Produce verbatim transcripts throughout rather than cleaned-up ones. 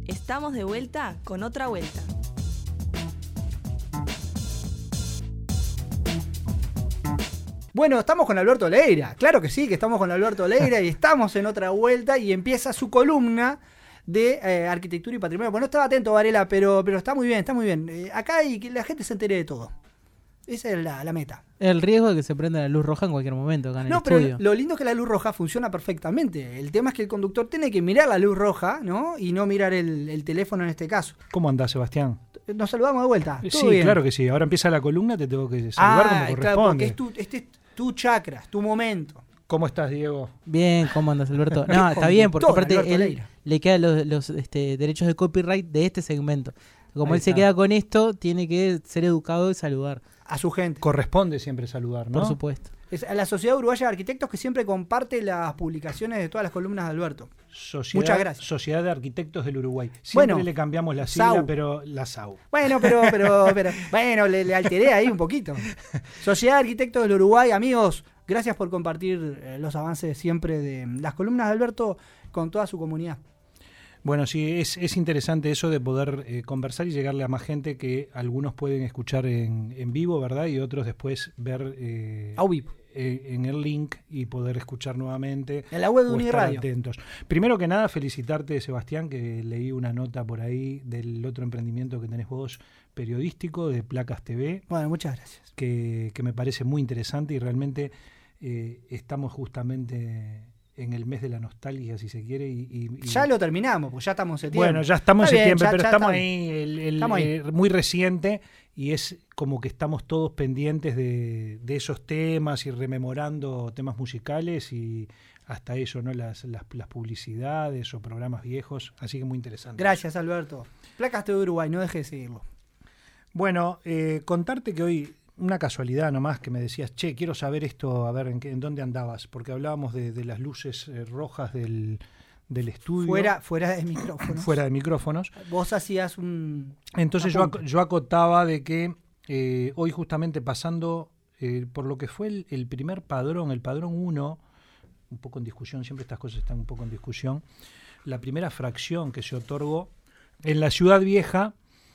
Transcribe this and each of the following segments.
Estamos de vuelta con otra vuelta. Bueno, estamos con Alberto Leira, claro que sí, que estamos con Alberto Leira y estamos en otra vuelta y empieza su columna de eh, arquitectura y patrimonio. Bueno, no estaba atento, Varela, pero, pero está muy bien, está muy bien. Eh, acá y que la gente se entere de todo. Esa es la, la meta. El riesgo de que se prenda la luz roja en cualquier momento acá en no, el estudio. No, pero lo lindo es que la luz roja funciona perfectamente. El tema es que el conductor tiene que mirar la luz roja, ¿no? Y no mirar el, el teléfono en este caso. ¿Cómo andás, Sebastián? Nos saludamos de vuelta. ¿Todo Sí, bien? Claro que sí. Ahora empieza la columna, te tengo que saludar ah, como corresponde. Claro, porque es tu, este es tu chakra, tu momento. ¿Cómo estás, Diego? Bien, ¿cómo andas, Alberto? No, está bien, porque aparte él Leira. le quedan los, los este, derechos de copyright de este segmento. Como Ahí él está. se queda con esto, tiene que ser educado y saludar. A su gente. Corresponde siempre saludar, ¿no? Por supuesto. Es a la Sociedad Uruguaya de Arquitectos, que siempre comparte las publicaciones de todas las columnas de Alberto. Sociedad, Muchas gracias. Sociedad de Arquitectos del Uruguay. Siempre Bueno, le cambiamos la sigla, S A U. pero la S A U. Bueno, pero, pero, pero bueno, le, le alteré ahí un poquito. Sociedad de Arquitectos del Uruguay, amigos, gracias por compartir eh, los avances siempre de las columnas de Alberto con toda su comunidad. Bueno, sí, es, es interesante eso de poder eh, conversar y llegarle a más gente, que algunos pueden escuchar en, en vivo, ¿verdad? Y otros después ver eh, A vivo. eh, en el link y poder escuchar nuevamente. En la web de o estar Uniradio. atentos. Primero que nada, felicitarte, Sebastián, que leí una nota por ahí del otro emprendimiento que tenés vos, periodístico, de Placas T V. Bueno, muchas gracias. Que, que me parece muy interesante y realmente eh, estamos justamente en el mes de la nostalgia, si se quiere. Y, y, y ya lo terminamos, pues ya estamos en septiembre. Bueno, ya estamos Está en bien, septiembre, ya, pero ya estamos está ahí, el, el, estamos ahí. Eh, muy reciente, y es como que estamos todos pendientes de, de esos temas y rememorando temas musicales y hasta eso, ¿no? Las, las, las publicidades o programas viejos, así que muy interesante. Gracias, Alberto. Placas T V Uruguay, no dejes de seguirlo. Bueno, eh, contarte que hoy, una casualidad nomás, que me decías, che, quiero saber esto, a ver en, qué, en dónde andabas, porque hablábamos de, de las luces eh, rojas del, del estudio. Fuera, fuera de micrófonos. Fuera de micrófonos. Vos hacías un... Entonces yo, ac yo acotaba de que eh, hoy justamente pasando eh, por lo que fue el, el primer padrón, el padrón uno, un poco en discusión, siempre estas cosas están un poco en discusión, la primera fracción que se otorgó en la Ciudad Vieja,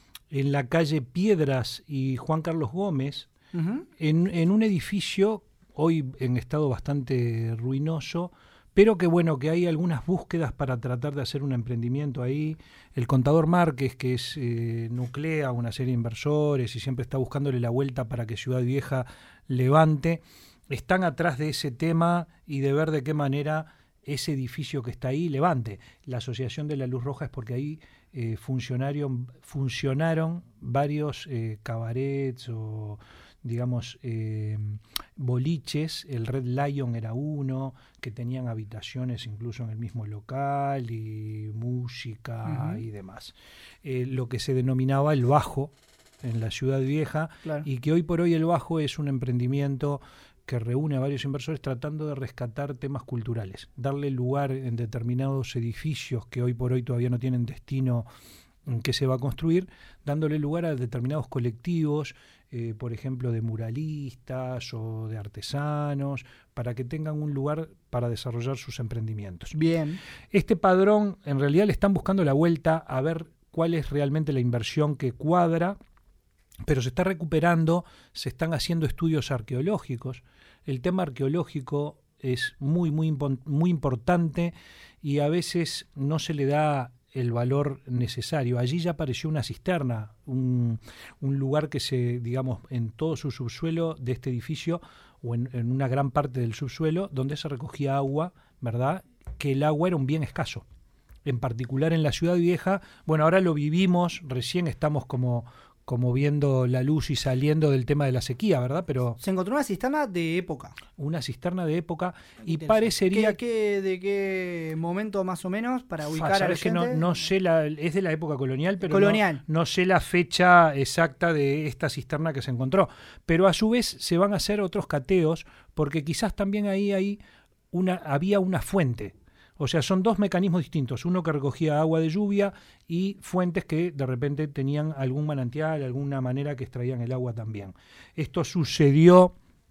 en la calle Piedras y Juan Carlos Gómez, uh-huh. en, en un edificio hoy en estado bastante ruinoso, pero que bueno, que hay algunas búsquedas para tratar de hacer un emprendimiento ahí. El contador Márquez, que es eh, nuclea una serie de inversores y siempre está buscándole la vuelta para que Ciudad Vieja levante, están atrás de ese tema y de ver de qué manera ese edificio que está ahí levante. La Asociación de la Luz Roja es porque ahí eh, funcionaron, funcionaron varios eh, cabarets o digamos eh, boliches. El Red Lion era uno, que tenían habitaciones incluso en el mismo local y música uh-huh. y demás. Eh, lo que se denominaba el Bajo en la Ciudad Vieja, claro. Y que hoy por hoy el Bajo es un emprendimiento que reúne a varios inversores tratando de rescatar temas culturales, darle lugar en determinados edificios que hoy por hoy todavía no tienen destino en que se va a construir, dándole lugar a determinados colectivos, eh, por ejemplo, de muralistas o de artesanos, para que tengan un lugar para desarrollar sus emprendimientos. Bien. Este padrón, en realidad le están buscando la vuelta a ver cuál es realmente la inversión que cuadra, pero se está recuperando, se están haciendo estudios arqueológicos. El tema arqueológico es muy, muy, muy importante y a veces no se le da el valor necesario. Allí ya apareció una cisterna, un, un lugar que se, digamos, en todo su subsuelo de este edificio, o en, en una gran parte del subsuelo, donde se recogía agua, ¿verdad? Que el agua era un bien escaso. En particular en la Ciudad Vieja, bueno, ahora lo vivimos, recién estamos como... como viendo la luz y saliendo del tema de la sequía, ¿verdad? Pero se encontró una cisterna de época. Una cisterna de época y parecería... ¿Qué, qué, ¿De qué momento más o menos para ubicar Fa, a la que no, no sé, la, es de la época colonial, pero colonial. No, no sé la fecha exacta de esta cisterna que se encontró. Pero a su vez se van a hacer otros cateos, porque quizás también ahí, ahí una, había una fuente. O sea, son dos mecanismos distintos, uno que recogía agua de lluvia y fuentes que de repente tenían algún manantial, alguna manera que extraían el agua también. Esto sucedió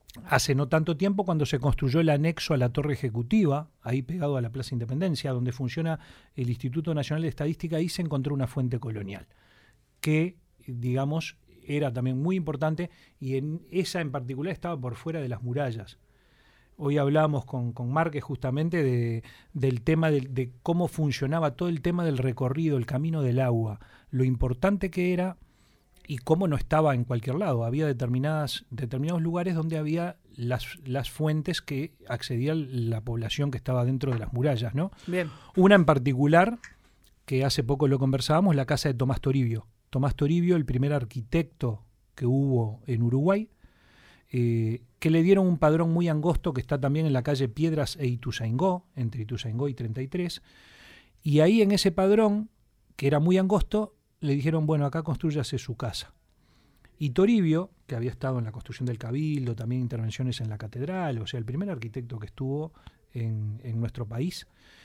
hace no tanto tiempo cuando se construyó el anexo a la Torre Ejecutiva, ahí pegado a la Plaza Independencia, donde funciona el Instituto Nacional de Estadística, ahí se encontró una fuente colonial, que, digamos, era también muy importante, y en esa en particular estaba por fuera de las murallas. Hoy hablábamos con, con Márquez justamente de, del tema de, de cómo funcionaba todo el tema del recorrido, el camino del agua, lo importante que era y cómo no estaba en cualquier lado. Había determinadas, determinados lugares donde había las, las fuentes que accedía la población que estaba dentro de las murallas, ¿no? Bien. Una en particular, que hace poco lo conversábamos, la casa de Tomás Toribio. Tomás Toribio, el primer arquitecto que hubo en Uruguay, eh, que le dieron un padrón muy angosto que está también en la calle Piedras e Ituzaingó, entre Ituzaingó y treinta y tres, y ahí en ese padrón, que era muy angosto, le dijeron, bueno, acá constrúyase su casa. Y Toribio, que había estado en la construcción del Cabildo, también intervenciones en la catedral, o sea, el primer arquitecto que estuvo en, en nuestro país,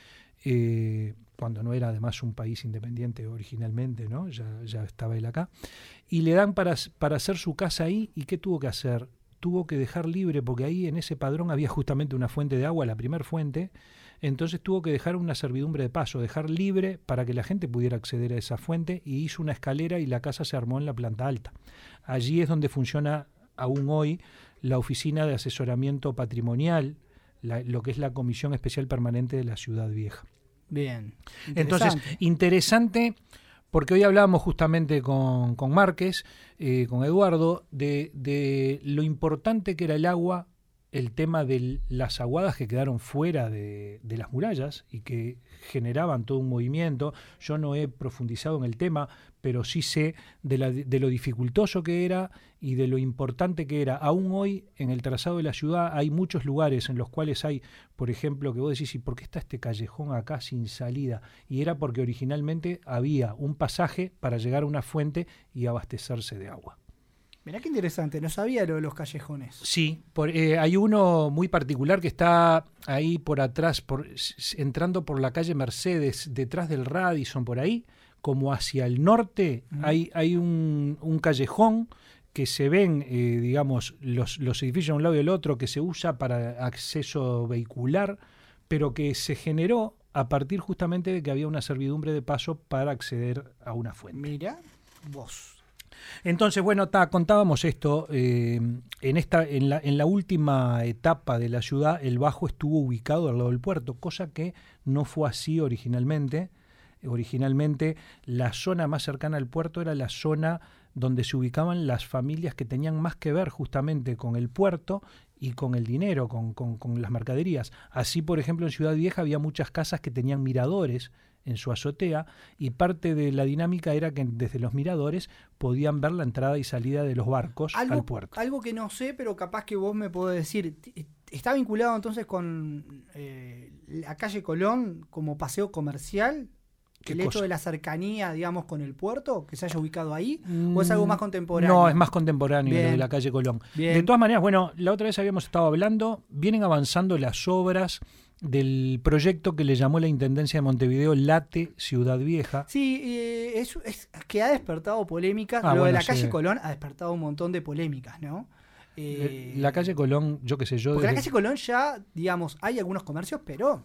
eh, cuando no era además un país independiente originalmente, ¿no? Ya, ya estaba él acá, y le dan para, para hacer su casa ahí, ¿y qué tuvo que hacer? Tuvo que dejar libre, porque ahí en ese padrón había justamente una fuente de agua, la primer fuente, entonces tuvo que dejar una servidumbre de paso, dejar libre para que la gente pudiera acceder a esa fuente, y hizo una escalera y la casa se armó en la planta alta. Allí es donde funciona aún hoy la Oficina de Asesoramiento Patrimonial, la, lo que es la Comisión Especial Permanente de la Ciudad Vieja. Bien. Entonces, interesante, porque hoy hablábamos justamente con, con Márquez, eh, con Eduardo, de, de lo importante que era el agua, el tema de las aguadas que quedaron fuera de, de las murallas y que generaban todo un movimiento. Yo no he profundizado en el tema, pero sí sé de, la, de lo dificultoso que era y de lo importante que era. Aún hoy, en el trazado de la ciudad, hay muchos lugares en los cuales hay, por ejemplo, que vos decís, ¿y por qué está este callejón acá sin salida? Y era porque originalmente había un pasaje para llegar a una fuente y abastecerse de agua. Mirá qué interesante, no sabía lo de los callejones. Sí, por, eh, hay uno muy particular que está ahí por atrás, por, entrando por la calle Mercedes, detrás del Radisson, por ahí, como hacia el norte, mm. hay, hay un, un callejón que se ven, eh, digamos, los, los edificios de un lado y del otro, que se usa para acceso vehicular, pero que se generó a partir justamente de que había una servidumbre de paso para acceder a una fuente. Mira, vos. Entonces, bueno, ta, contábamos esto, eh, en, esta, en, la, en la última etapa de la ciudad el Bajo estuvo ubicado al lado del puerto, cosa que no fue así originalmente. Originalmente la zona más cercana al puerto era la zona donde se ubicaban las familias que tenían más que ver justamente con el puerto y con el dinero, con, con, con las mercaderías. Así, por ejemplo, en Ciudad Vieja había muchas casas que tenían miradores en su azotea, y parte de la dinámica era que desde los miradores podían ver la entrada y salida de los barcos algo, al puerto. Algo que no sé, pero capaz que vos me podés decir, ¿está vinculado entonces con eh, la calle Colón como paseo comercial? ¿El hecho de la cercanía, digamos, con el puerto, que se haya ubicado ahí? ¿O es algo más contemporáneo? No, es más contemporáneo lo de la calle Colón. Bien. De todas maneras, bueno, la otra vez habíamos estado hablando, vienen avanzando las obras del proyecto que le llamó la Intendencia de Montevideo Late Ciudad Vieja. Sí, eh, es, es que ha despertado polémicas. Ah, lo bueno, de la sí. calle Colón ha despertado un montón de polémicas, ¿no? Eh, la calle Colón, yo qué sé yo... Porque desde... la calle Colón ya, digamos, hay algunos comercios, pero...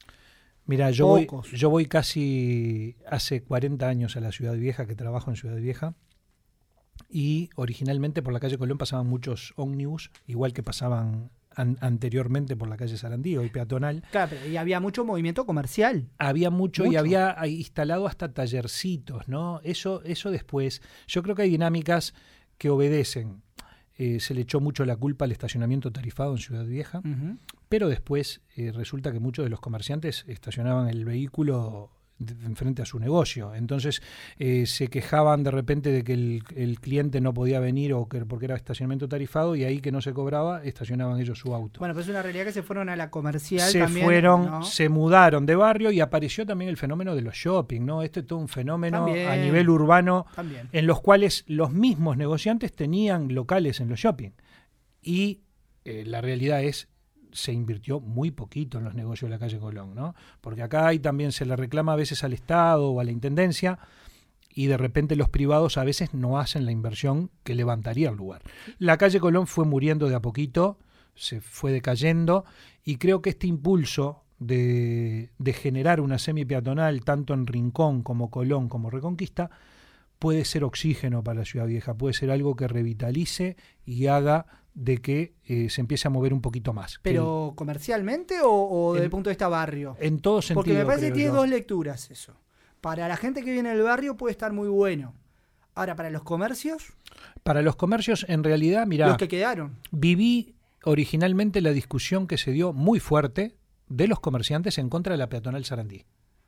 Mira, yo voy, pocos. yo voy casi hace cuarenta años a la Ciudad Vieja, que trabajo en Ciudad Vieja, y originalmente por la calle Colón pasaban muchos ómnibus, igual que pasaban an- anteriormente por la calle Sarandí, hoy peatonal. Claro, pero y había mucho movimiento comercial. Había mucho, Mucho. y había instalado hasta tallercitos, ¿no? Eso, eso después. Yo creo que hay dinámicas que obedecen. Eh, se le echó mucho la culpa al estacionamiento tarifado en Ciudad Vieja, Uh-huh. pero después eh, resulta que muchos de los comerciantes estacionaban el vehículo de, de enfrente a su negocio. Entonces eh, se quejaban de repente de que el, el cliente no podía venir o que porque era estacionamiento tarifado, y ahí que no se cobraba, estacionaban ellos su auto. Bueno, pero es una realidad que se fueron a la comercial se también. fueron, ¿no? se mudaron de barrio, y apareció también el fenómeno de los shopping, ¿no? Este es todo un fenómeno También. a nivel urbano, También. en los cuales los mismos negociantes tenían locales en los shopping. Y eh, la realidad es, se invirtió muy poquito en los negocios de la calle Colón, ¿no? Porque acá hay, también se le reclama a veces al Estado o a la Intendencia, y de repente los privados a veces no hacen la inversión que levantaría el lugar. La calle Colón fue muriendo de a poquito, se fue decayendo, y creo que este impulso de, de generar una semi-peatonal tanto en Rincón como Colón como Reconquista puede ser oxígeno para la Ciudad Vieja, puede ser algo que revitalice y haga de que eh, se empiece a mover un poquito más. ¿Pero el, comercialmente o, o desde el punto de vista barrio? En todo sentido. Porque me parece que tiene yo. dos lecturas eso. Para la gente que viene del barrio puede estar muy bueno. Ahora, para los comercios... Para los comercios, en realidad, mirá... Los que quedaron. Viví originalmente la discusión que se dio muy fuerte de los comerciantes en contra de la peatonal Sarandí.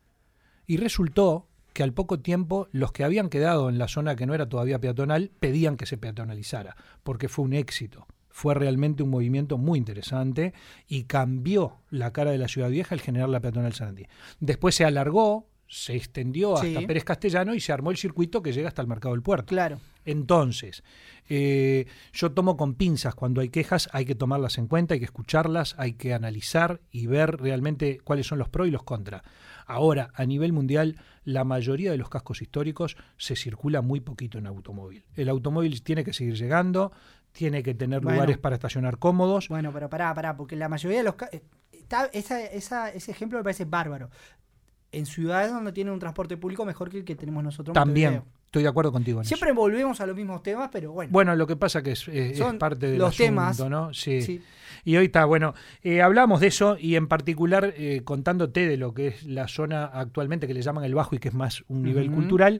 Y resultó que al poco tiempo los que habían quedado en la zona que no era todavía peatonal pedían que se peatonalizara, porque fue un éxito. Fue realmente un movimiento muy interesante y cambió la cara de la Ciudad Vieja el generar la peatonal Sarandí. Después se alargó, se extendió hasta Sí. Pérez Castellano y se armó el circuito que llega hasta el Mercado del Puerto. Claro. Entonces, eh, yo tomo con pinzas cuando hay quejas, hay que tomarlas en cuenta, hay que escucharlas, hay que analizar y ver realmente cuáles son los pros y los contras. Ahora, a nivel mundial, la mayoría de los cascos históricos se circula muy poquito en automóvil. El automóvil tiene que seguir llegando, tiene que tener Bueno. lugares para estacionar cómodos. Bueno, pero pará, pará, porque la mayoría de los... ca- Está, esa, esa, ese ejemplo me parece bárbaro. En ciudades donde tienen un transporte público mejor que el que tenemos nosotros. en También, Montevideo. estoy de acuerdo contigo en Siempre eso. volvemos a los mismos temas, pero bueno. Bueno, lo que pasa que es, es- es Son parte del los asunto, temas. ¿no? Sí. Sí. Y hoy está, bueno, eh, hablamos de eso y en particular eh, contándote de lo que es la zona actualmente que le llaman el Bajo y que es más un nivel Ujú. cultural.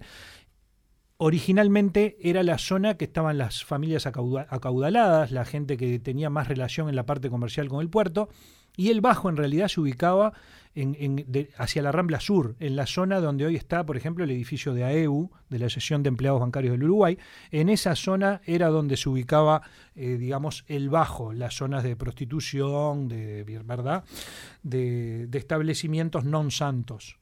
Originalmente era la zona que estaban las familias acauda- acaudaladas, la gente que tenía más relación en la parte comercial con el puerto, y el Bajo en realidad se ubicaba en, en- de- hacia la Rambla Sur, en la zona donde hoy está, por ejemplo, el edificio de A E U, de la Asociación de Empleados Bancarios del Uruguay. En esa zona era donde se ubicaba, eh, digamos, el Bajo, las zonas de prostitución, de, ¿verdad? de, de establecimientos non santos.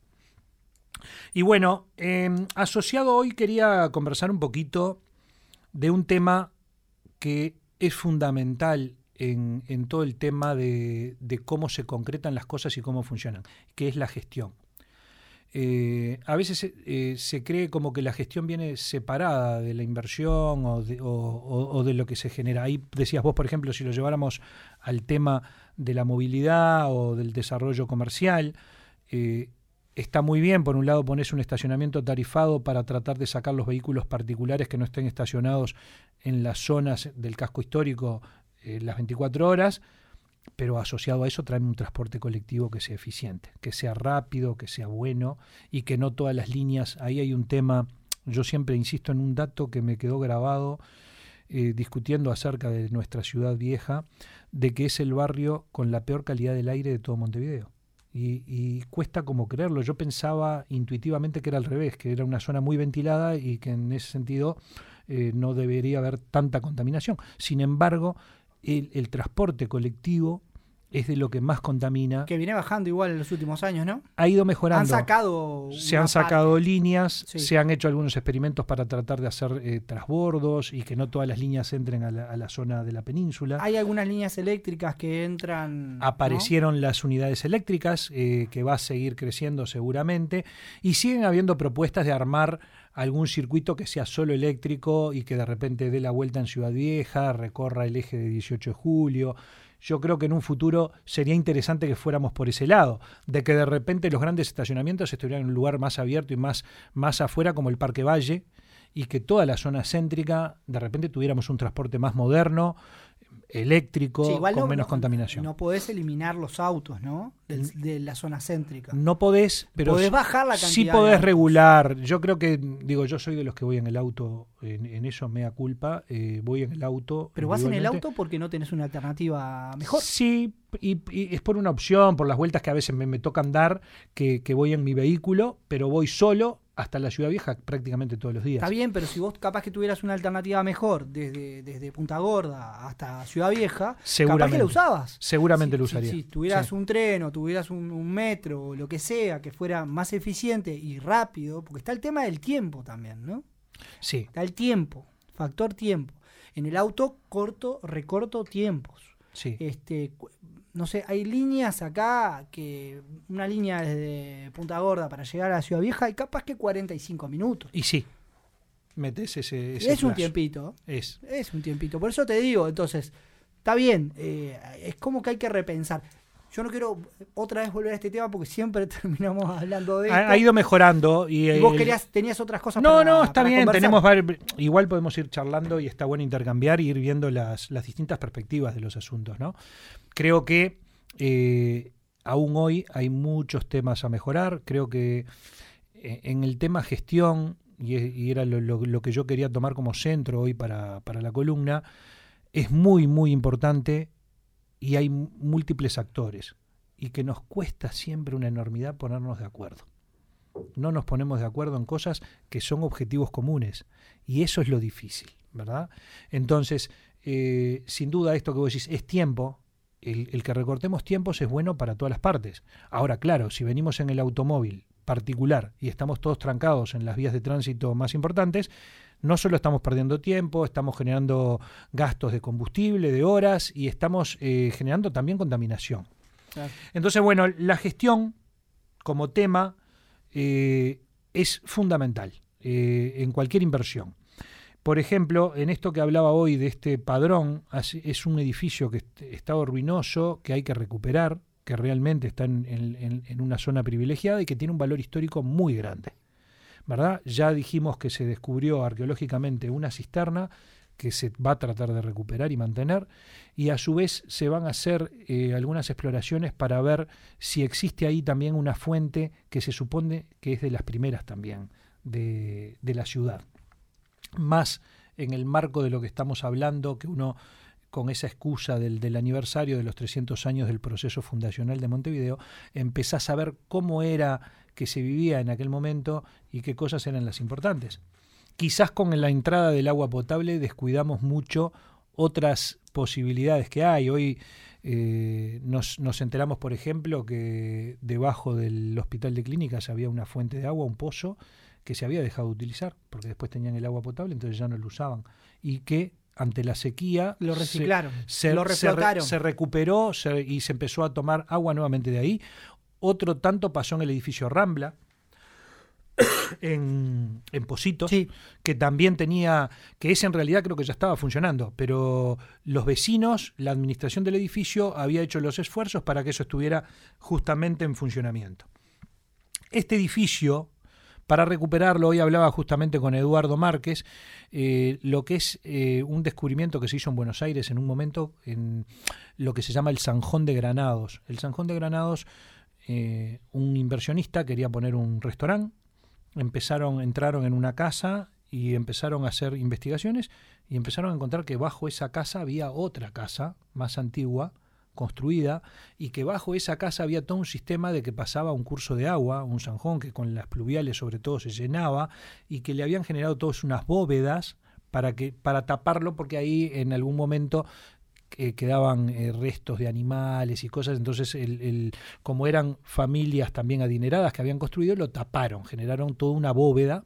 Y bueno, eh, asociado hoy quería conversar un poquito de un tema que es fundamental en, en todo el tema de, de cómo se concretan las cosas y cómo funcionan, que es la gestión. Eh, a veces eh, se cree como que la gestión viene separada de la inversión o de, o, o, o de lo que se genera. Ahí decías vos, por ejemplo, si lo lleváramos al tema de la movilidad o del desarrollo comercial, eh, está muy bien, por un lado pones un estacionamiento tarifado para tratar de sacar los vehículos particulares que no estén estacionados en las zonas del casco histórico eh, las veinticuatro horas, pero asociado a eso traen un transporte colectivo que sea eficiente, que sea rápido, que sea bueno y que no todas las líneas, ahí hay un tema, yo siempre insisto en un dato que me quedó grabado eh, discutiendo acerca de nuestra ciudad vieja, de que es el barrio con la peor calidad del aire de todo Montevideo. Y, y cuesta como creerlo. Yo pensaba intuitivamente que era al revés, que era una zona muy ventilada y que en ese sentido eh, no debería haber tanta contaminación. Sin embargo, el, el transporte colectivo es de lo que más contamina. Que viene bajando igual en los últimos años, ¿no? Ha ido mejorando. Han sacado... Se una han sacado parte. líneas, Sí. se han hecho algunos experimentos para tratar de hacer eh, transbordos y que no todas las líneas entren a la, a la zona de la península. Hay algunas líneas eléctricas que entran... ¿no? Aparecieron las unidades eléctricas, eh, que va a seguir creciendo seguramente, y siguen habiendo propuestas de armar algún circuito que sea solo eléctrico y que de repente dé la vuelta en Ciudad Vieja, recorra el eje de dieciocho de julio. Yo creo que en un futuro sería interesante que fuéramos por ese lado, de que de repente los grandes estacionamientos estuvieran en un lugar más abierto y más, más afuera como el Parque Valle, y que toda la zona céntrica de repente tuviéramos un transporte más moderno, eléctrico, Sí, igual con no- menos no- contaminación. No podés eliminar los autos, ¿no? Del- de la zona céntrica. No podés, pero Podés sí- bajar la cantidad sí de podés autos. regular. Yo creo que, digo, yo soy de los que voy en el auto, en, en eso mea culpa, eh, voy en el auto. Pero vas en el individualmente. auto porque no tenés una alternativa mejor. Sí, y, y es por una opción, por las vueltas que a veces me, me tocan dar, que, que voy en mi vehículo, pero voy solo hasta la Ciudad Vieja prácticamente todos los días. Está bien, pero si vos capaz que tuvieras una alternativa mejor desde, desde Punta Gorda hasta Ciudad Vieja, capaz Seguramente. que la usabas. Seguramente Si- lo si- usaría. Si, tuvieras Sí. un tren o tuvieras un, un metro o lo que sea que fuera más eficiente y rápido, porque está el tema del tiempo también, ¿no? Sí, Está el tiempo, factor tiempo. En el auto corto, recorto tiempos. sí. Este, cu- no sé, hay líneas acá que una línea desde Punta Gorda para llegar a la Ciudad Vieja y capaz que cuarenta y cinco minutos. Y sí, metes ese, ese Es un plazo. tiempito. Es. Es un tiempito. Por eso te digo, entonces, está bien, eh, es como que hay que repensar. Yo no quiero otra vez volver a este tema porque siempre terminamos hablando de esto. Ha, ha ido mejorando. Y, y vos el, querías, tenías otras cosas no, para No, no, está para bien. conversar. Tenemos varios, igual podemos ir charlando y está bueno intercambiar y ir viendo las, las distintas perspectivas de los asuntos, ¿no? Creo que eh, aún hoy hay muchos temas a mejorar. Creo que eh, en el tema gestión, y, y era lo, lo, lo que yo quería tomar como centro hoy para, para la columna, es muy, muy importante y hay múltiples actores y que nos cuesta siempre una enormidad ponernos de acuerdo. No nos ponemos de acuerdo en cosas que son objetivos comunes y eso es lo difícil, ¿verdad? Entonces, eh, sin duda esto que vos decís es tiempo. El, el que recortemos tiempos es bueno para todas las partes. Ahora, claro, si venimos en el automóvil particular y estamos todos trancados en las vías de tránsito más importantes, no solo estamos perdiendo tiempo, estamos generando gastos de combustible, de horas, y estamos eh, generando también contaminación. Claro. Entonces, bueno, la gestión como tema eh, es fundamental eh, en cualquier inversión. Por ejemplo, en esto que hablaba hoy de este padrón, es un edificio que estaba ruinoso, que hay que recuperar, que realmente está en, en, en una zona privilegiada y que tiene un valor histórico muy grande, ¿verdad? Ya dijimos que se descubrió arqueológicamente una cisterna que se va a tratar de recuperar y mantener, y a su vez se van a hacer eh, algunas exploraciones para ver si existe ahí también una fuente que se supone que es de las primeras también de, de la ciudad. Más en el marco de lo que estamos hablando, que uno con esa excusa del, del aniversario de los trescientos años del proceso fundacional de Montevideo, empezás a ver cómo era que se vivía en aquel momento y qué cosas eran las importantes. Quizás con la entrada del agua potable descuidamos mucho otras posibilidades que hay. Hoy eh, nos, nos enteramos, por ejemplo, que debajo del hospital de clínicas había una fuente de agua, un pozo, que se había dejado de utilizar, porque después tenían el agua potable, entonces ya no lo usaban. Y que ante la sequía lo reciclaron, se, se, lo reflotaron. Se, se recuperó se, y se empezó a tomar agua nuevamente de ahí. Otro tanto pasó en el edificio Rambla, en, en Positos, sí, que también tenía, que ese en realidad creo que ya estaba funcionando, pero los vecinos, la administración del edificio había hecho los esfuerzos para que eso estuviera justamente en funcionamiento. Este edificio, para recuperarlo, hoy hablaba justamente con Eduardo Márquez, eh, lo que es eh, un descubrimiento que se hizo en Buenos Aires en un momento, en lo que se llama el Zanjón de Granados. El Zanjón de Granados, eh, un inversionista quería poner un restaurante, empezaron, entraron en una casa y empezaron a hacer investigaciones y empezaron a encontrar que bajo esa casa había otra casa más antigua, construida, y que bajo esa casa había todo un sistema de que pasaba un curso de agua, un zanjón que con las pluviales sobre todo se llenaba, y que le habían generado todas unas bóvedas para que para taparlo, porque ahí en algún momento eh, quedaban eh, restos de animales y cosas. Entonces el, el, como eran familias también adineradas que habían construido, lo taparon, generaron toda una bóveda.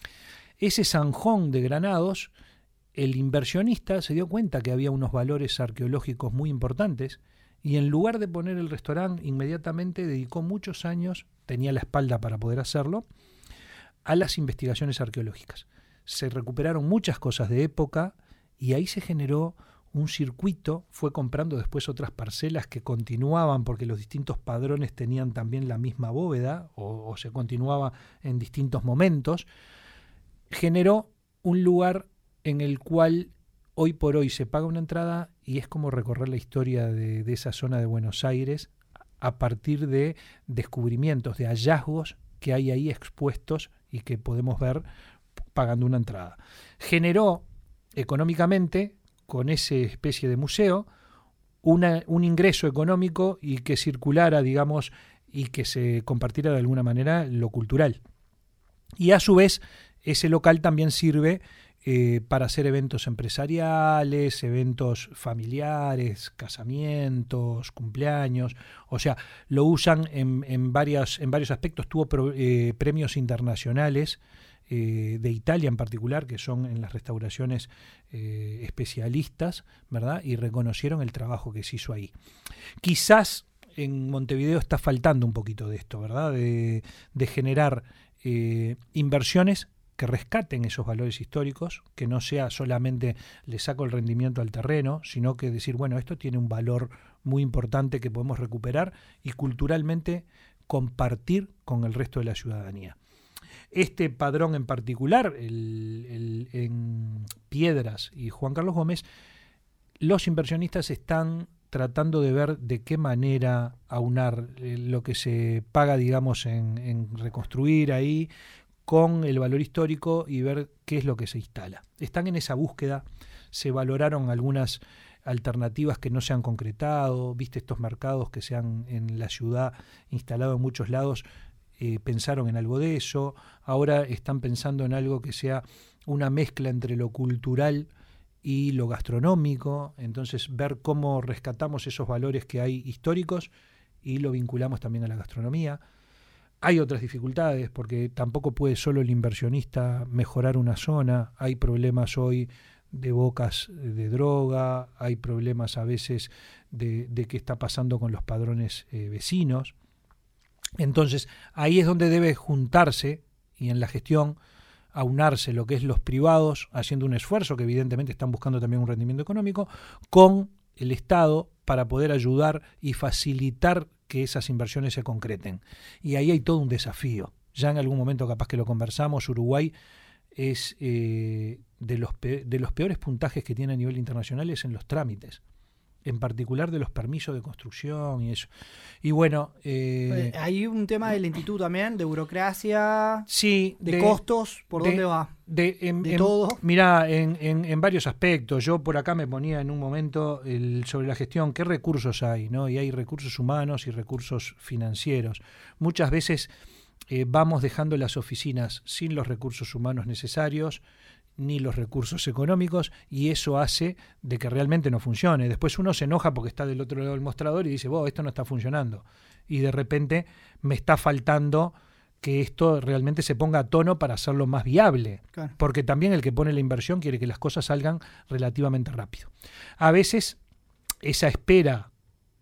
Ese zanjón de Granados, el inversionista se dio cuenta que había unos valores arqueológicos muy importantes, y en lugar de poner el restaurante, inmediatamente dedicó muchos años, tenía la espalda para poder hacerlo, a las investigaciones arqueológicas. Se recuperaron muchas cosas de época y ahí se generó un circuito, fue comprando después otras parcelas que continuaban porque los distintos padrones tenían también la misma bóveda o, o se continuaba en distintos momentos. Generó un lugar en el cual hoy por hoy se paga una entrada y es como recorrer la historia de, de esa zona de Buenos Aires a partir de descubrimientos, de hallazgos que hay ahí expuestos y que podemos ver pagando una entrada. Generó económicamente, con esa especie de museo, una, un ingreso económico y que circulara, digamos, y que se compartiera de alguna manera lo cultural. Y a su vez, ese local también sirve Eh, para hacer eventos empresariales, eventos familiares, casamientos, cumpleaños, o sea, lo usan en, en, varias, en varios aspectos. Tuvo pro, eh, premios internacionales eh, de Italia en particular, que son en las restauraciones eh, especialistas, ¿verdad? Y reconocieron el trabajo que se hizo ahí. Quizás en Montevideo está faltando un poquito de esto, ¿verdad? De, de generar eh, inversiones que rescaten esos valores históricos, que no sea solamente le saco el rendimiento al terreno, sino que decir, bueno, esto tiene un valor muy importante que podemos recuperar y culturalmente compartir con el resto de la ciudadanía. Este padrón en particular, el, el, en Piedras y Juan Carlos Gómez, los inversionistas están tratando de ver de qué manera aunar eh, lo que se paga, digamos, en, en reconstruir ahí con el valor histórico y ver qué es lo que se instala. Están en esa búsqueda, se valoraron algunas alternativas que no se han concretado, viste estos mercados que se han en la ciudad instalado en muchos lados, eh, pensaron en algo de eso, ahora están pensando en algo que sea una mezcla entre lo cultural y lo gastronómico, entonces ver cómo rescatamos esos valores que hay históricos y lo vinculamos también a la gastronomía. Hay otras dificultades porque tampoco puede solo el inversionista mejorar una zona, hay problemas hoy de bocas de droga, hay problemas a veces de, de qué está pasando con los padrones eh, vecinos, entonces ahí es donde debe juntarse y en la gestión aunarse lo que es los privados, haciendo un esfuerzo que evidentemente están buscando también un rendimiento económico, con el Estado para poder ayudar y facilitar que esas inversiones se concreten. Y ahí hay todo un desafío. Ya en algún momento capaz que lo conversamos, Uruguay es eh, de, los pe- de los peores puntajes que tiene a nivel internacional es en los trámites, en particular de los permisos de construcción y eso. Y bueno... Eh, hay un tema de lentitud también, de burocracia, sí, de, de costos, ¿por de, dónde va? De, en, de en, todo. Mirá, en, en, en varios aspectos. Yo por acá me ponía en un momento el, sobre la gestión, qué recursos hay, ¿no? Y hay recursos humanos y recursos financieros. Muchas veces eh, vamos dejando las oficinas sin los recursos humanos necesarios, ni los recursos económicos, y eso hace de que realmente no funcione. Después uno se enoja porque está del otro lado del mostrador y dice, wow, esto no está funcionando. Y de repente me está faltando que esto realmente se ponga a tono para hacerlo más viable. Claro. Porque también el que pone la inversión quiere que las cosas salgan relativamente rápido. A veces esa espera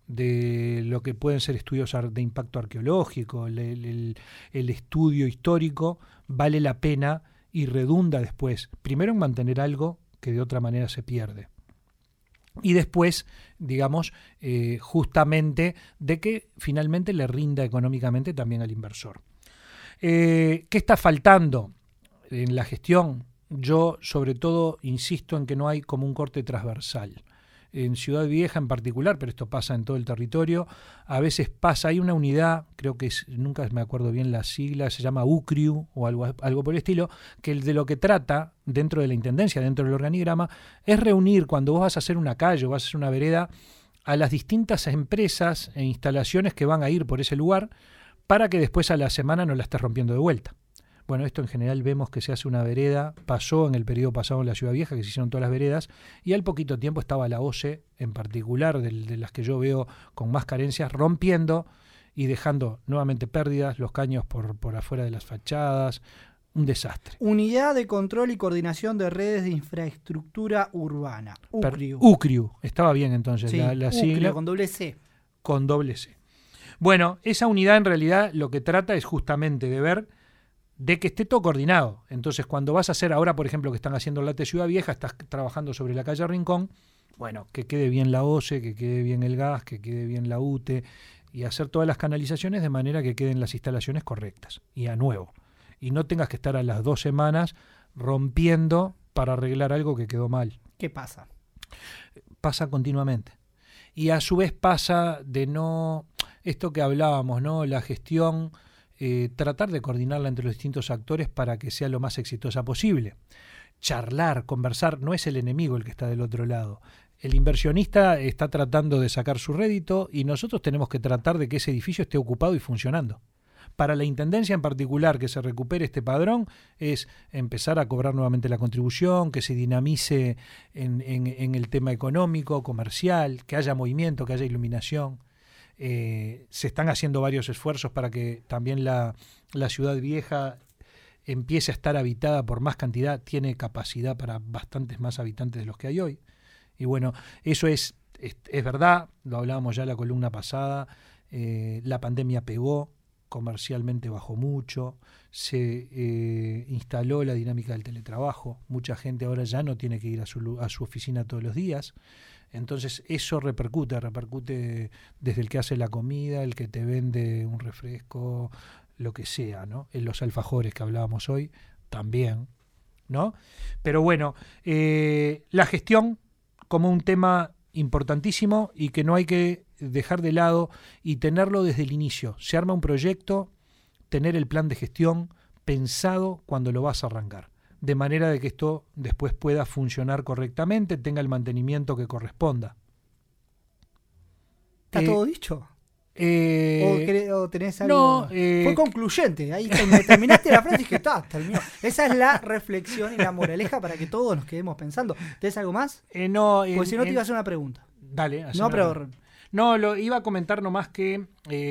de lo que pueden ser estudios de impacto arqueológico, el, el, el estudio histórico, vale la pena y redunda después, primero en mantener algo que de otra manera se pierde. Y después, digamos, eh, justamente de que finalmente le rinda económicamente también al inversor. Eh, ¿Qué está faltando en la gestión? Yo sobre todo insisto en que no hay como un corte transversal. En Ciudad Vieja en particular, pero esto pasa en todo el territorio, a veces pasa, hay una unidad, creo que es, nunca me acuerdo bien la sigla, se llama U C R I U o algo, algo por el estilo, que de lo que trata dentro de la intendencia, dentro del organigrama, es reunir cuando vos vas a hacer una calle o vas a hacer una vereda a las distintas empresas e instalaciones que van a ir por ese lugar para que después a la semana no la estés rompiendo de vuelta. Bueno, esto en general vemos que se hace una vereda, pasó en el periodo pasado en la Ciudad Vieja, que se hicieron todas las veredas, y al poquito tiempo estaba la O C E, en particular, de, de las que yo veo con más carencias, rompiendo y dejando nuevamente pérdidas, los caños por, por afuera de las fachadas, un desastre. Unidad de Control y Coordinación de Redes de Infraestructura Urbana, U C R I U. U C R I U, estaba bien entonces, sí, la, la sigla. con doble C. Con doble C. Bueno, esa unidad en realidad lo que trata es justamente de ver de que esté todo coordinado. Entonces, cuando vas a hacer ahora, por ejemplo, que están haciendo la T Ciudad Vieja, estás trabajando sobre la calle Rincón, bueno, que quede bien la O C E, que quede bien el gas, que quede bien la U T E, y hacer todas las canalizaciones de manera que queden las instalaciones correctas y a nuevo. Y no tengas que estar a las dos semanas rompiendo para arreglar algo que quedó mal. ¿Qué pasa? Pasa continuamente. Y a su vez pasa de no... Esto que hablábamos, ¿no? La gestión... Eh, tratar de coordinarla entre los distintos actores para que sea lo más exitosa posible. Charlar, conversar, no es el enemigo el que está del otro lado. El inversionista está tratando de sacar su rédito y nosotros tenemos que tratar de que ese edificio esté ocupado y funcionando. Para la Intendencia en particular, que se recupere este padrón, es empezar a cobrar nuevamente la contribución, que se dinamice en, en, en el tema económico, comercial, que haya movimiento, que haya iluminación. Eh, se están haciendo varios esfuerzos para que también la, la Ciudad Vieja empiece a estar habitada por más cantidad, tiene capacidad para bastantes más habitantes de los que hay hoy. Y bueno, eso es, es, es verdad, lo hablábamos ya en la columna pasada, eh, la pandemia pegó, comercialmente bajó mucho, se eh, instaló la dinámica del teletrabajo, mucha gente ahora ya no tiene que ir a su, a su oficina todos los días, entonces eso repercute, repercute desde el que hace la comida, el que te vende un refresco, lo que sea, ¿no? En los alfajores que hablábamos hoy, también, ¿no? Pero bueno, eh, la gestión como un tema importantísimo y que no hay que dejar de lado y tenerlo desde el inicio. Se arma un proyecto, tener el plan de gestión pensado cuando lo vas a arrancar, de manera de que esto después pueda funcionar correctamente, tenga el mantenimiento que corresponda. ¿Está Eh, todo dicho? Eh, ¿O, querés- o tenés algo? no, eh, Fue concluyente. Ahí te- me terminaste la frase y dije, está, terminó. Esa es la reflexión y la moraleja para que todos nos quedemos pensando. ¿Tenés algo más? eh, no, Porque en- si no te en- iba a hacer una pregunta. Dale, haceme No, una pero pregunta. No, lo iba a comentar nomás que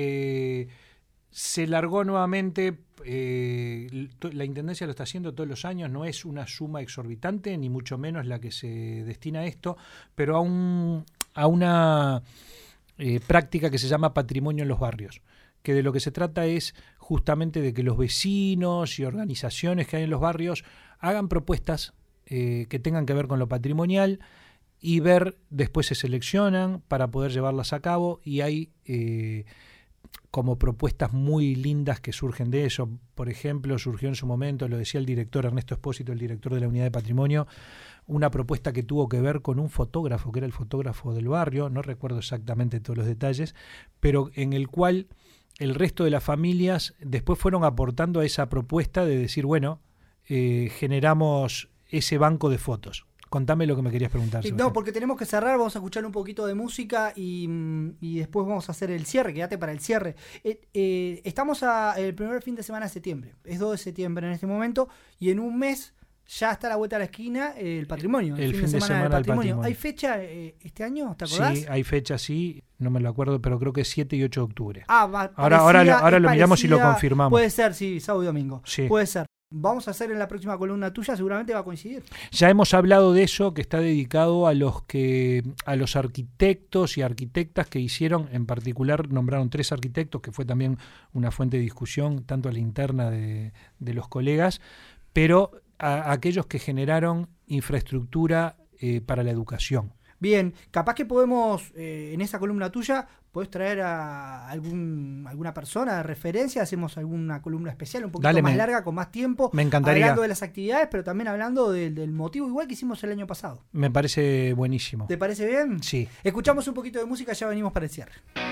eh, se largó nuevamente, eh, l- to- la Intendencia lo está haciendo todos los años, no es una suma exorbitante, ni mucho menos la que se destina a esto, pero a, un, a una eh, práctica que se llama patrimonio en los barrios, que de lo que se trata es justamente de que los vecinos y organizaciones que hay en los barrios hagan propuestas eh, que tengan que ver con lo patrimonial, y ver, después se seleccionan para poder llevarlas a cabo y hay eh, como propuestas muy lindas que surgen de eso. Por ejemplo, surgió en su momento, lo decía el director Ernesto Espósito, el director de la Unidad de Patrimonio, una propuesta que tuvo que ver con un fotógrafo, que era el fotógrafo del barrio, no recuerdo exactamente todos los detalles, pero en el cual el resto de las familias después fueron aportando a esa propuesta de decir, bueno, eh, generamos ese banco de fotos. Contame lo que me querías preguntar. Sí, Sebastián. no, porque tenemos que cerrar, vamos a escuchar un poquito de música y, mm, y después vamos a hacer el cierre, quédate para el cierre. Eh, eh, estamos a el primer fin de semana de septiembre, es dos de septiembre en este momento, y en un mes ya está a la vuelta de la esquina eh, el patrimonio, el, fin, de semana, del del patrimonio. patrimonio. ¿Hay fecha eh, este año? ¿Te acordás? Sí, hay fecha, sí, no me lo acuerdo, pero creo que es siete y ocho de octubre. Ah, va, Ahora- parecida- ahora lo- ahora es lo miramos y lo parecida, confirmamos. Puede ser, sí, sábado y domingo. Sí. Puede ser. Vamos a hacer en la próxima columna tuya, seguramente va a coincidir. Ya hemos hablado de eso, que está dedicado a los que a los arquitectos y arquitectas que hicieron, en particular nombraron tres arquitectos, que fue también una fuente de discusión, tanto a la interna de, de los colegas, pero a, a aquellos que generaron infraestructura eh, para la educación. Bien, capaz que podemos, eh, en esa columna tuya, podés traer a algún, alguna persona de referencia, hacemos alguna columna especial, un poquito Dale, más me- larga, con más tiempo, me encantaría. hablando de las actividades, pero también hablando del, del motivo, igual que hicimos el año pasado. Me parece buenísimo. ¿Te parece bien? Sí. Escuchamos un poquito de música, ya venimos para el cierre.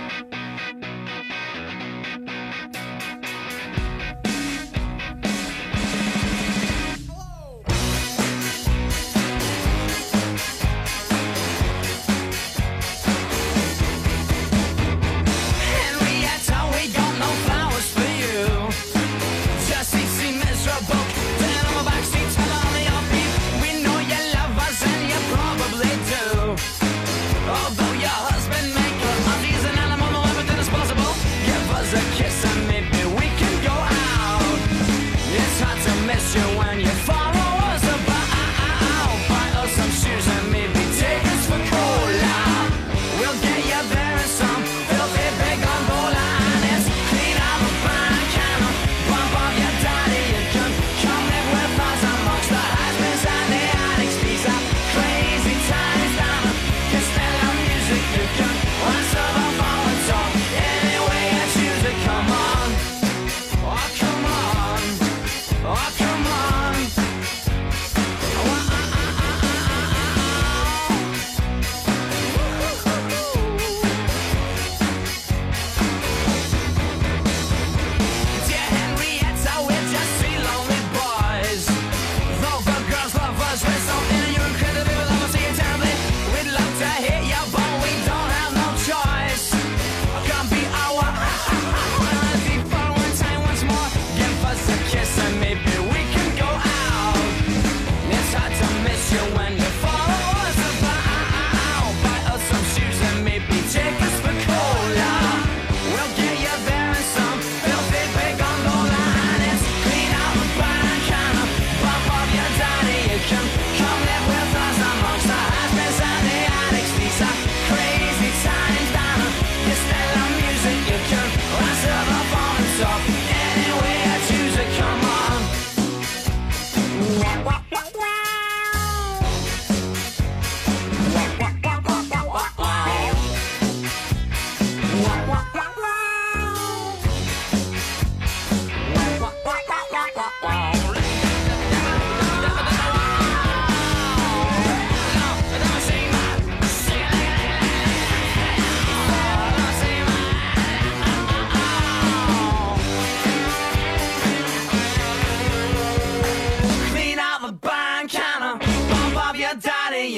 Henrietta, we got no flowers for you. Just easy miserable. Down on my backseat, tell all your beef. We know you love us and you probably do. Although your husband may cut off, he's an animal, no everything is possible. Give us a kiss and maybe we can go out. It's hard to miss you when you follow us about. Buy us some shoes and maybe take us for cola. We'll get you there in some filthy big gondola, and it's clean out the bank and a bump of your daddy. You can come live with us amongst the has-beens and the addicts. These are crazy times down at Costello Music. You can answer the phone and talk any way you choose it. Come on, oh come on, oh come on.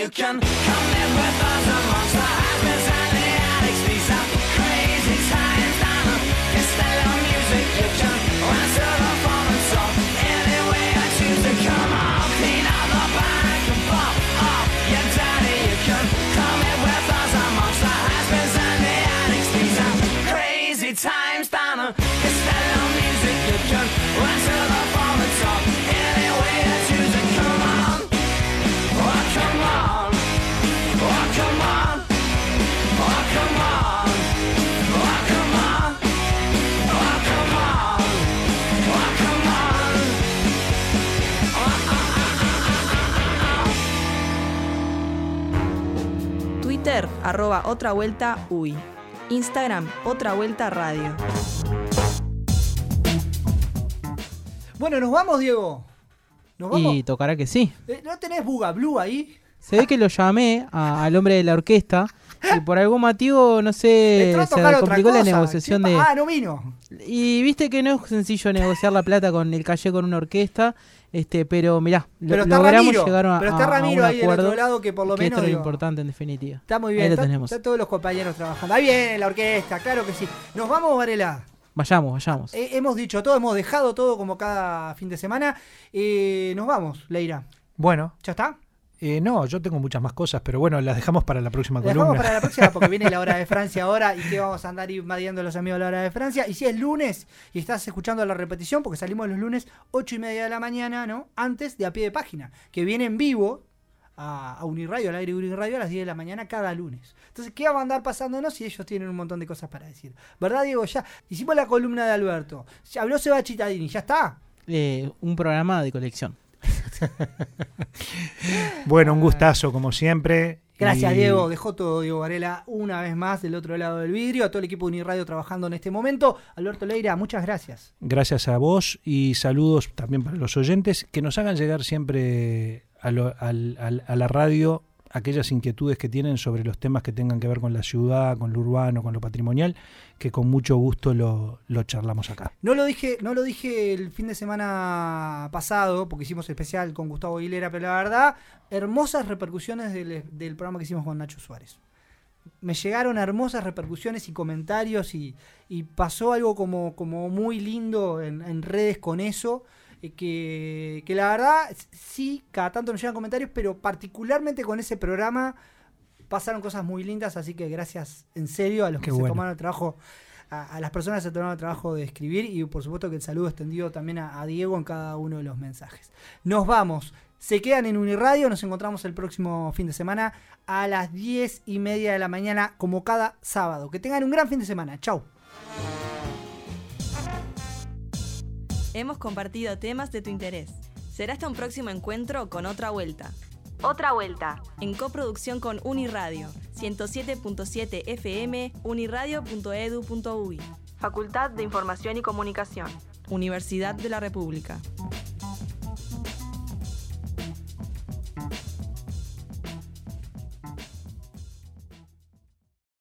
You can come live with us amongst the husbands and the addicts. These are crazy times, Donna. It's stellar music. You can answer the phone and talk any way I choose to. Come on, clean out the back and pop up your daddy. You can come live with us amongst the husbands and the addicts. These are crazy times, Donna. It's stellar music. You can answer the phone and talk any way I choose to. Come on, oh come on, oh come on, oh come on, oh come on, oh come on, oh come on, oh, Twitter, arroba otra vuelta uy. Instagram, otra vuelta radio. Bueno, nos vamos, Diego. Nos vamos. Y tocará que sí. Eh, ¿No tenés Buga Blue ahí? Se ve que lo llamé a- al hombre de la orquesta y por algún motivo, no sé, Entró a se tocar otra complicó la cosa. negociación ¿Qué de... pa- Ah, no vino. Y viste que no es sencillo negociar la plata con el calle con una orquesta, este, pero mirá, lo- Pero está logramos Ramiro, llegar a, pero está a- a Ramiro un ahí del acuerdo, otro lado que por lo que menos esto es lo digo, importante en definitiva. está muy Ahí bien. lo Está, tenemos. está todos los compañeros trabajando. Ahí viene la orquesta, claro que sí. Nos vamos, Varela. Vayamos, vayamos. Eh, hemos dicho todo, hemos dejado todo como cada fin de semana. Eh, nos vamos, Leira. Bueno, ¿Ya está? eh, no, yo tengo muchas más cosas, pero bueno, las dejamos para la próxima La dejamos columna. para la próxima porque viene la hora de Francia ahora y que vamos a andar invadiendo a los amigos de la hora de Francia. Y si es lunes y estás escuchando la repetición, porque salimos los lunes ocho y media de la mañana, ¿no? Antes de A Pie de Página, que viene en vivo a, a Uniradio, al aire de Uniradio a las diez de la mañana cada lunes. Entonces, ¿qué va a andar pasándonos si ellos tienen un montón de cosas para decir? ¿Verdad, Diego? Ya hicimos la columna de Alberto. Ya habló Seba Cittadini, ¿ya está? Eh, un programa de colección. Bueno, un gustazo como siempre. Gracias, Y Diego. Dejó todo Diego Varela una vez más del otro lado del vidrio. A todo el equipo de Uniradio trabajando en este momento. Alberto Leira, muchas gracias. Gracias a vos y saludos también para los oyentes que nos hagan llegar siempre a, lo- al- al- a la radio aquellas inquietudes que tienen sobre los temas que tengan que ver con la ciudad, con lo urbano, con lo patrimonial, que con mucho gusto lo, lo charlamos acá. No lo dije, no lo dije el fin de semana pasado, porque hicimos especial con Gustavo Aguilera, pero la verdad, hermosas repercusiones del, del programa que hicimos con Nacho Suárez. Me llegaron hermosas repercusiones y comentarios y, y pasó algo como, como muy lindo en, en redes con eso. eh, Que, que la verdad, sí, cada tanto nos llegan comentarios, pero particularmente con ese programa pasaron cosas muy lindas, así que gracias en serio a los Qué que se bueno. tomaron el trabajo, a, a las personas que se tomaron el trabajo de escribir y por supuesto que el saludo extendido también a, a Diego en cada uno de los mensajes. Nos vamos, se quedan en Uniradio, nos encontramos el próximo fin de semana a las diez y media de la mañana como cada sábado. Que tengan un gran fin de semana, chau. Hemos compartido temas de tu interés. Será hasta un próximo encuentro con Otra Vuelta. Otra Vuelta, en coproducción con Uniradio, ciento siete punto siete F M, uniradio punto edu punto uy. Facultad de Información y Comunicación, Universidad de la República.